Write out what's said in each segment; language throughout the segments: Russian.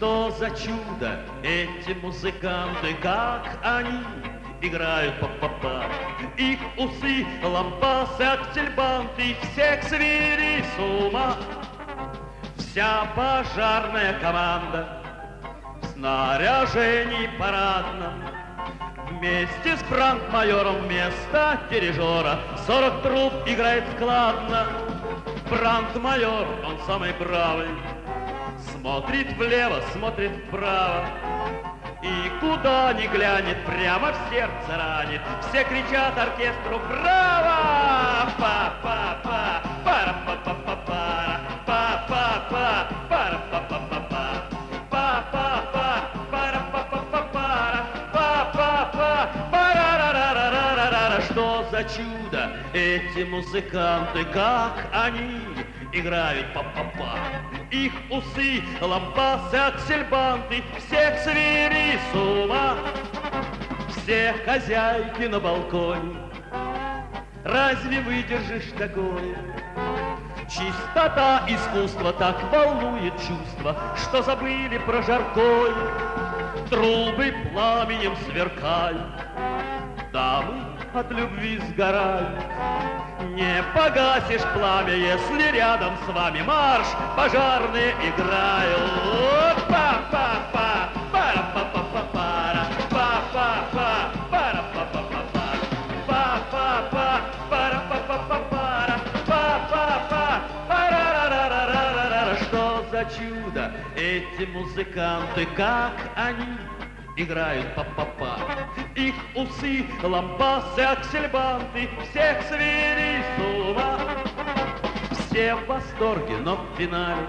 Что за чудо эти музыканты, как они играют па-па-па. Их усы, лампасы, аксельбанты всех свели с ума. Вся пожарная команда в снаряжении парадном, вместе с брандмайором вместо дирижера 40 труб играет складно. Брандмайор, он самый бравый, смотрит влево, смотрит вправо, и куда ни глянет, прямо в сердце ранит. Все кричат оркестру «Браво!» Па-па-па, пара-па-па-па-пара, па-па-па, пара-па-па-па-па, па-па-па, пара-па-па-па-пара, па-па-па, пара-ра-ра-ра-ра-ра-ра. Что за чудо эти музыканты, как они играют па-па-па. Их усы, лампасы, аксельбанты всех свели с ума. Все хозяйки на балконе, разве выдержишь такое? Чистота искусства так волнует чувства, что забыли про жаркое. Трубы пламенем сверкают, дамы от любви сгорают. Не погасишь пламя, если рядом с вами марш пожарные играют. Па-па-па, пара-па-па-па-пара, па-па-па, пара-па-па-па-пара, па-па-па, пара-па-па-па-пара, па-па-па, пара-ра-ра-ра-ра-ра. Что за чудо эти музыканты, как они играют па-па-па. Их усы, лампасы, аксельбанты всех свели с ума. Все в восторге, но в финале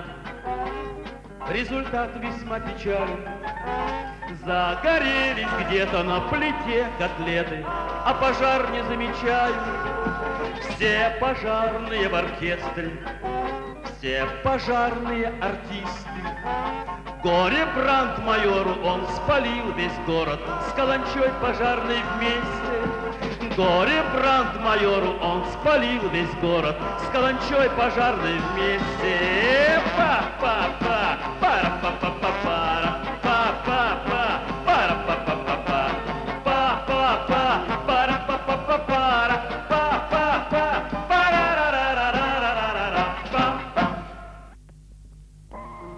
результат весьма печален. Загорелись где-то на плите котлеты, а пожар не замечают. Все пожарные в оркестре, все пожарные артисты. Горе брандмайору, он спалил весь город с каланчой пожарной вместе. Горе брандмайору, он спалил весь город с каланчой пожарной вместе. Па-па-па.